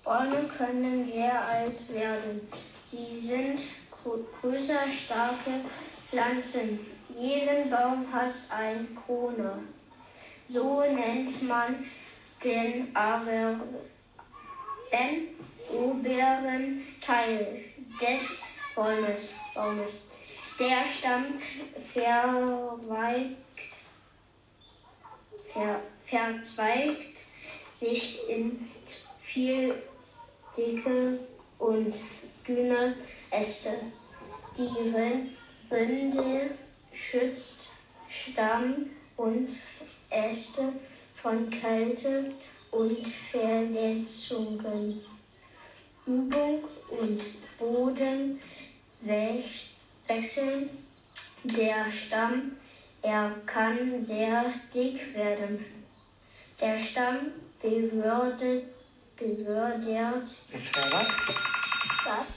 Bäume können sehr alt werden. Sie sind größer, starke Pflanzen. Jeder Baum hat eine Krone. So nennt man den oberen Teil des Baumes. Der Stamm verzweigt sich in viel dicke und dünne Äste. Die Rinde schützt Stamm und Äste von Kälte und Verletzungen. Übung und Bodenwechsel. Der Stamm, kann sehr dick werden. Der Stamm befördert das